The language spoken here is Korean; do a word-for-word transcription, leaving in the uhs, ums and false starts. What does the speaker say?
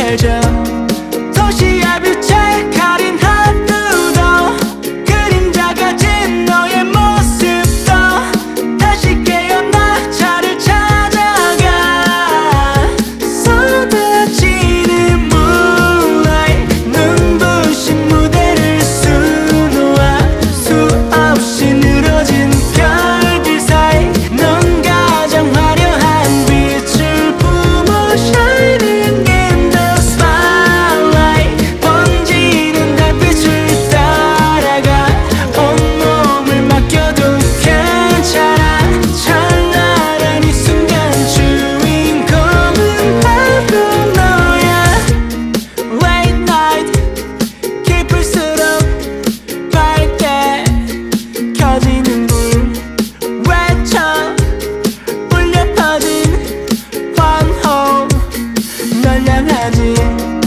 알죠. 도시의 빛에 가린 하루도 그림자 가진 너의 모습도 다시 깨어나 차를 찾아가. 쏟아지는 moonlight 눈부신 무대를 수놓아 수없이 늘어진 별들 사이 넌 가장 화려한 빛을 뿜어 shining in the spotlight. 번지는 달빛을 따라가 온몸을 맡겨도 괜찮아. 찬란한 이 순간 주인공은 바로 너야. Late night 깊을수록 밝게 켜지는 불 외쳐 울려 퍼진 환호 널 향하지.